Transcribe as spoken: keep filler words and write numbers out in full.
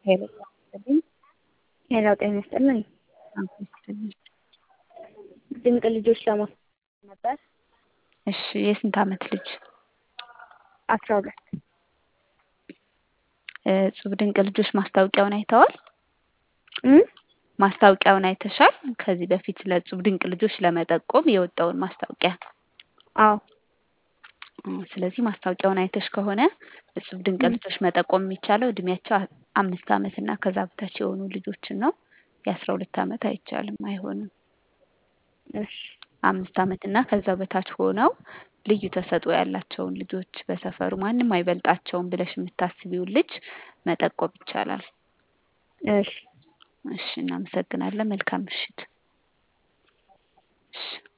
ሄሎ ጤና ይስጥልኝ። ሄሎ ጤና ይስጥልኝ። አዎ ይስጥልኝ። ድንቅ ልጆች ለማስተዋወቅ ነበር። እሺ የስንት ዓመት ልጅ? አስራ ሁለት እጹብ ድንቅ ልጆች ማስታወቂያውን አይተዋል? እም ማስታወቂያውን አይተሻል? ከዚህ በፊት ስለ እጹብ ድንቅ ልጆች ለመጠቆም የወጣውን ማስታወቂያ። አዎ እ ስለዚህ ማስታወቂያውን አይተሽ ከሆነ እጹብ ድንቅ እም ልጆች መጠቆም የሚቻለው እድሜያቸው አ- አምስት ዓመት እና ከዛ በታች የሆኑ ልጆችን ነው። የአስራ ሁለት ዓመት አይቻልም፣ አይሆንም። እሺ አምስት ዓመት እና ከዛ በታች ሆነው ልዩ ተሰጥኦ ያላቸውን ልጆች በሰፈሩ ማንም አይበልጣቸውም ብለሽ የምታስቢውን ልጅ መጠቆም ይቻላል። እሺ እሺ እናመሰግናለን። መልካም ምሽት። እሺ